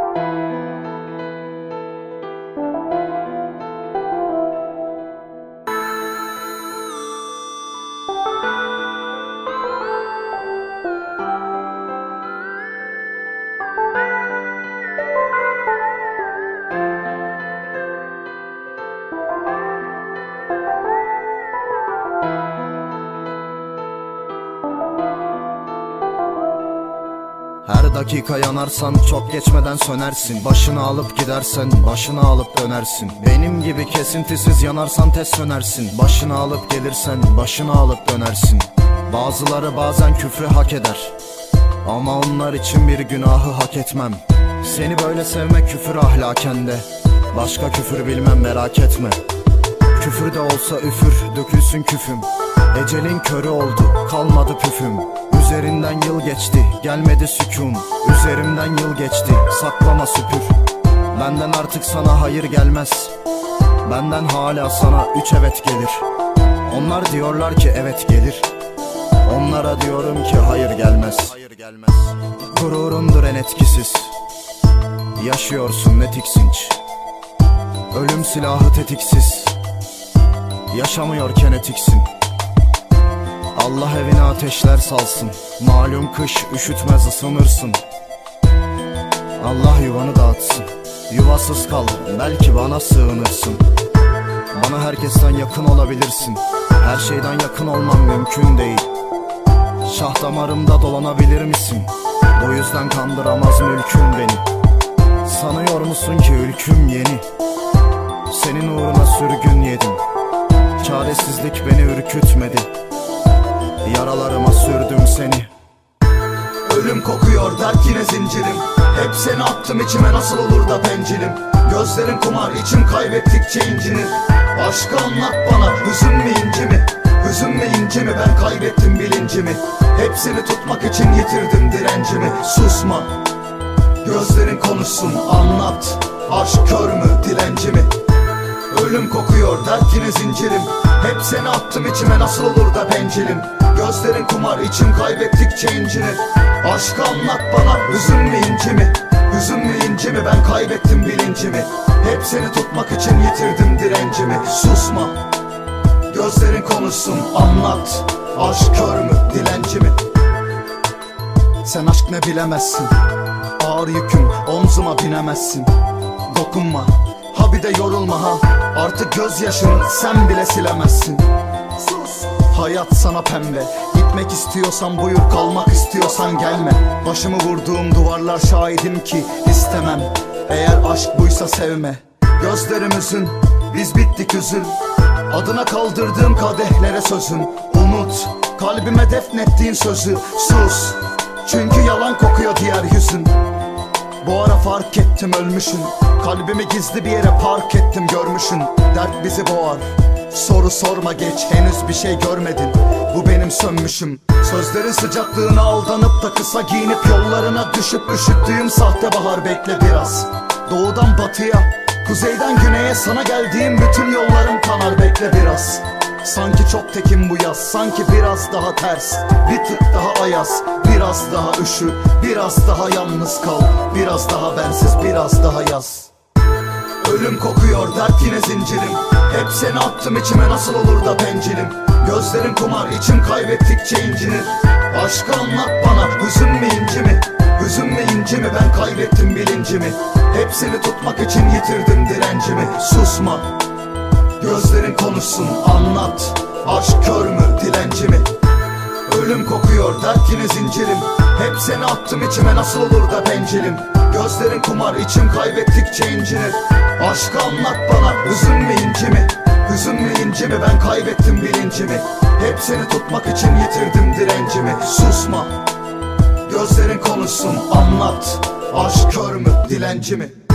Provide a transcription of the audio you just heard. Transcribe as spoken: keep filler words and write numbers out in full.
Her dakika yanarsan çok geçmeden sönersin. Başını alıp gidersen başını alıp dönersin. Benim gibi kesintisiz yanarsan tez sönersin. Başını alıp gelirsen başını alıp dönersin. Bazıları bazen küfrü hak eder, ama onlar için bir günahı hak etmem. Seni böyle sevmek küfür ahlaken de, başka küfür bilmem merak etme. Küfür de olsa üfür, dökülsün küfüm. Ecelin körü oldu, kalmadı püfüm. Üzerinden yıl geçti, gelmedi sükun. Üzerimden yıl geçti, saklama süpür. Benden artık sana hayır gelmez, benden hala sana üç evet gelir. Onlar diyorlar ki evet gelir, onlara diyorum ki hayır gelmez. Gururumdur en etkisiz, yaşıyorsun ne tiksinç. Ölüm silahı tetiksiz, yaşamıyorken etiksin. Allah evine ateşler salsın, malum kış üşütmez ısınırsın. Allah yuvanı dağıtsın, yuvasız kal belki bana sığınırsın. Bana herkesten yakın olabilirsin, her şeyden yakın olmam mümkün değil. Şah damarımda dolanabilir misin? Bu yüzden kandıramaz mülkün beni. Sanıyor musun ki ülküm yeni? Senin uğruna sürgün yedim, çaresizlik beni ürkütmedi. Yaralarıma sürdüm seni. Ölüm kokuyor dert yine zincirim. Hep seni attım içime nasıl olur da bencilim. Gözlerin kumar içim kaybettikçe incinir. Aşkı anlat bana hüzün mü inci mi? Hüzün mü inci mi ben kaybettim bilincimi. Hepsini tutmak için yitirdim direncimi. Susma gözlerin konuşsun anlat. Aşk kör mü dilenci mi? Ölüm kokuyor dert yine zincirim. Hep seni attım içime nasıl olur da bencilim. Gözlerin kumar içim kaybettikçe incinir. Aşkı anlat bana hüzün mü inci mi? Hüzün mü inci mi ben kaybettim bilincimi. Hep seni tutmak için yitirdim direncimi. Susma gözlerin konuşsun anlat. Aşk kör mü dilenci mi? Sen aşk ne bilemezsin, ağır yüküm omzuma binemezsin. Dokunma ha bir de yorulma ha, artık gözyaşını sen bile silemezsin. Sus. Hayat sana pembe, gitmek istiyorsan buyur, kalmak istiyorsan gelme. Başımı vurduğum duvarlar şahidim ki istemem. Eğer aşk buysa sevme. Gözlerimizin biz bittik üzül. Adına kaldırdığım kadehlere sözüm. Unut kalbime defnettiğin sözü. Sus çünkü yalan kokuyor diğer yüzün. Bu ara fark ettim ölmüşün. Kalbimi gizli bir yere park ettim görmüşün. Dert bizi boğar, soru sorma geç, henüz bir şey görmedin. Bu benim sönmüşüm. Sözlerin sıcaklığına aldanıp da kısa giyinip yollarına düşüp üşüttüğüm sahte bahar bekle biraz. Doğudan batıya, kuzeyden güneye sana geldiğim bütün yollarım kanar bekle biraz. Sanki çok tekim bu yaz, sanki biraz daha ters, bir tık daha ayaz, biraz daha üşü, biraz daha yalnız kal, biraz daha bensiz, biraz daha yaz. Ölüm kokuyor dert yine zincirim. Hep seni attım içime nasıl olur da bencilim. Gözlerin kumar içim kaybettikçe incinir. Aşkı anlat bana hüzün mü inci mi? Hüzün mü inci mi ben kaybettim bilincimi. Hepsini tutmak için yitirdim direncimi. Susma gözlerin konuşsun anlat. Aşk kör mü dilenci mi? Ölüm kokuyor dert yine zincirim. Hep seni attım içime nasıl olur da bencilim. Gözlerin kumar içim kaybettikçe incinir. Aşkı anlat bana hüzün mü inci mi? Hüzün mü inci mi ben kaybettim bilincimi. Hepsini tutmak için yitirdim direncimi. Susma gözlerin konuşsun anlat. Aşk kör mü dilenci mi?